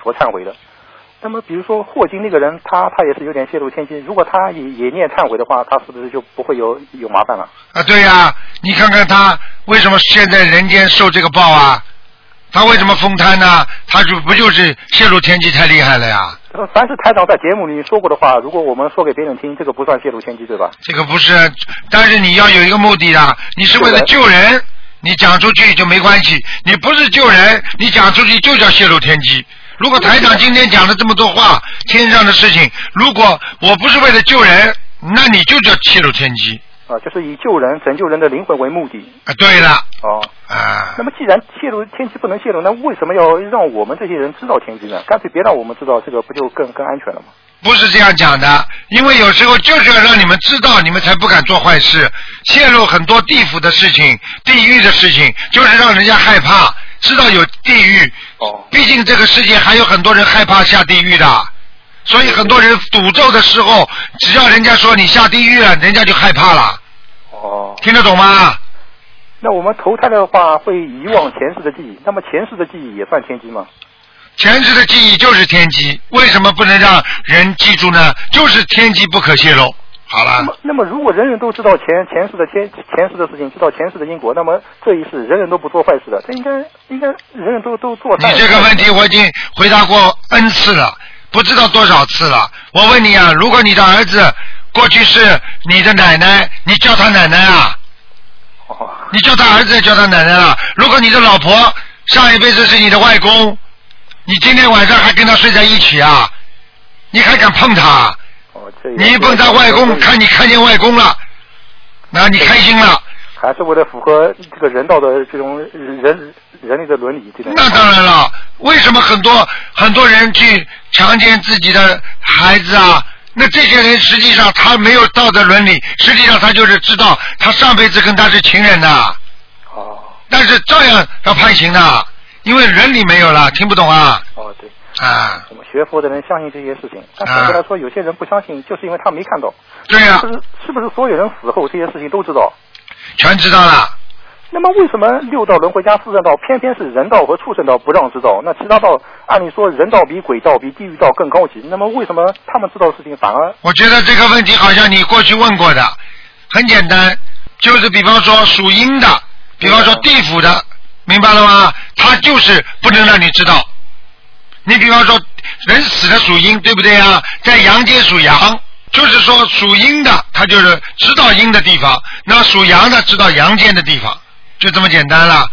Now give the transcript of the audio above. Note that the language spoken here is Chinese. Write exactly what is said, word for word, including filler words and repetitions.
佛忏悔的。那么比如说霍金那个人，他他也是有点泄露天机，如果他也也念忏悔的话，他是不是就不会有有麻烦了？ 啊，对呀、啊，你看看他为什么现在人间受这个报啊？他为什么疯贪呢？他就不就是泄露天机太厉害了呀？ 凡是台长在节目里说过的话，如果我们说给别人听，这个不算泄露天机，对吧？ 这个不是，但是你要有一个目的的，你是为了救人，你讲出去就没关系；你不是救人，你讲出去就叫泄露天机。如果台长今天讲了这么多话，天上的事情，如果我不是为了救人，那你就叫泄露天机。 啊，就是以救人、拯救人的灵魂为目的。 啊，对了。 哦。 啊。 那么既然泄露天机不能泄露，那为什么要让我们这些人知道天机呢？干脆别让我们知道，这个不就更更安全了吗？ 不是这样讲的，因为有时候就是要让你们知道，你们才不敢做坏事。泄露很多地府的事情、地狱的事情，就是让人家害怕，知道有地狱。 哦。 毕竟这个世界还有很多人害怕下地狱的，所以很多人赌咒的时候，只要人家说你下地狱了，人家就害怕了。 哦。 听得懂吗？ 那我们投胎的话会遗忘前世的记忆，那么前世的记忆也算天机吗？ 前世的记忆就是天机，为什么不能让人记住呢？就是天机不可泄露。好了。 那么，那么如果人人都知道前前世的前前世的事情，知道前世的因果，那么这一世人人都不做坏事的，这应该应该人人都都做善。 你这个问题我已经回答过 N 次了，不知道多少次了。我问你啊，如果你的儿子过去是你的奶奶，你叫他奶奶啊？ 哦。 你叫他儿子叫他奶奶啊？如果你的老婆上一辈子是你的外公，你今天晚上还跟他睡在一起啊？你还敢碰他？你一碰他外公，看你看见外公了，那你开心了。 还是为了符合这个人道的这种人人类的伦理这种。 那当然了，为什么很多很多人去强奸自己的孩子啊？那这些人实际上他没有道德伦理，实际上他就是知道他上辈子跟他是情人的。 哦。 但是照样要判刑的，因为伦理没有了，听不懂啊？ 哦，对。 啊。 我们学佛的人相信这些事情，但反过来说，有些人不相信，就是因为他没看到。 对呀、啊。 是不是是不是所有人死后这些事情都知道？ 全知道了。 那么为什么六道轮回加四圣道偏偏是人道和畜生道不让知道？那其他道按理说人道比鬼道比地狱道更高级，那么为什么他们知道的事情反而？ 我觉得这个问题好像你过去问过的，很简单，就是比方说属阴的，比方说地府的，明白了吗？他就是不能让你知道。你比方说人死的属阴，对不对啊？在阳间属阳。就是说属阴的他就是知道阴的地方，那属阳的知道阳间的地方，就这么简单了。